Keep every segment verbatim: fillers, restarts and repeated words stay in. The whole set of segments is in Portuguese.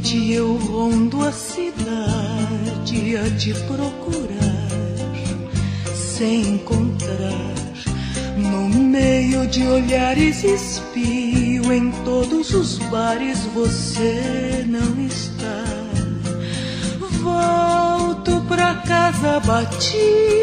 noite eu rondo a cidade a te procurar, sem encontrar. No meio de olhares espio, em todos os bares você não está. Volto pra casa batida,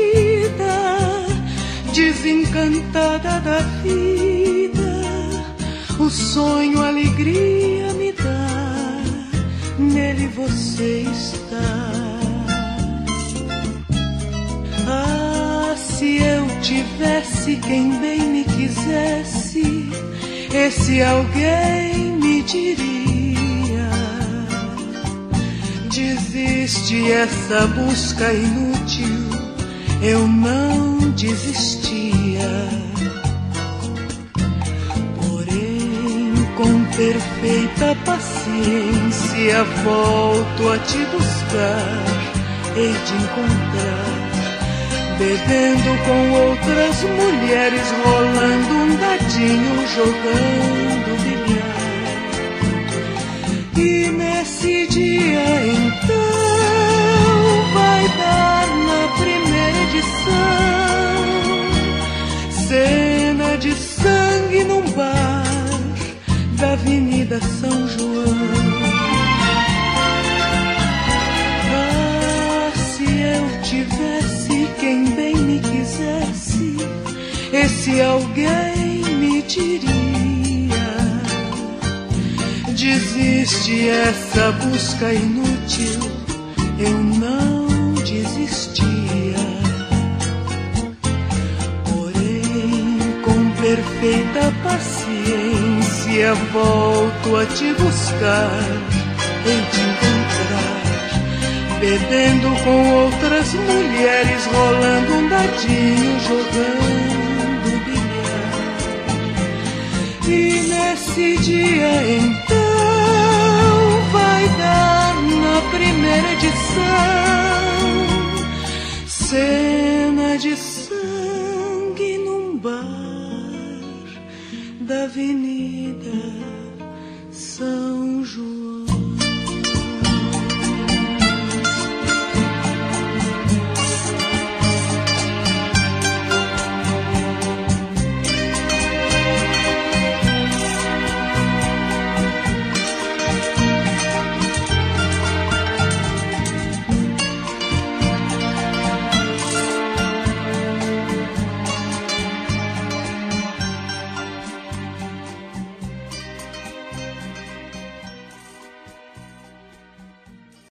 desencantada da vida. O sonho, a alegria me dá, nele você está. Ah, se eu tivesse quem bem me quisesse, esse alguém me diria: desiste essa busca inútil. Eu não desistia. Com perfeita paciência volto a te buscar, hei de encontrar, bebendo com outras mulheres, rolando um dadinho, jogando bilhar. E nesse dia então vai dar na primeira edição cena de sangue num bar da Avenida São João. Ah, se eu tivesse quem bem me quisesse, esse alguém me diria: desiste essa busca inútil. Eu não desistia. Perfeita paciência volto a te buscar, hei de encontrar, bebendo com outras mulheres, rolando um dadinho, jogando bilhar. E nesse dia então vai dar na primeira edição cena de sangue num bar da Avenida São João.